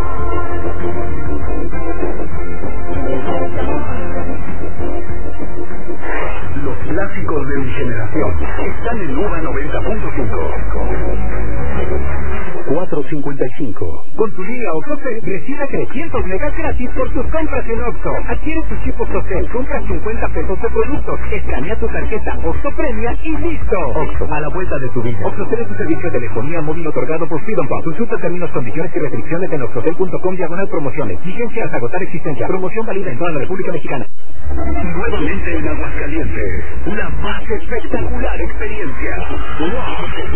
Los clásicos de mi generación están en UVA 90.5. 455. Con tu línea OXXO recibe 300 megas gratis por tus compras en OXXO. Adquiere tu chip OXXO, compra 50 pesos de productos, escanea tu tarjeta OXXO Premia y listo. OXXO, a la vuelta de tu vida. OXXO tiene tu servicio de telefonía móvil otorgado por Freedom Pub. Consulta términos, condiciones y restricciones en oxxotel.com/promociones. Vigencia hasta agotar existencia. Promoción válida en toda la República Mexicana. Nuevamente en Aguascalientes, una más espectacular experiencia. ¡Wow!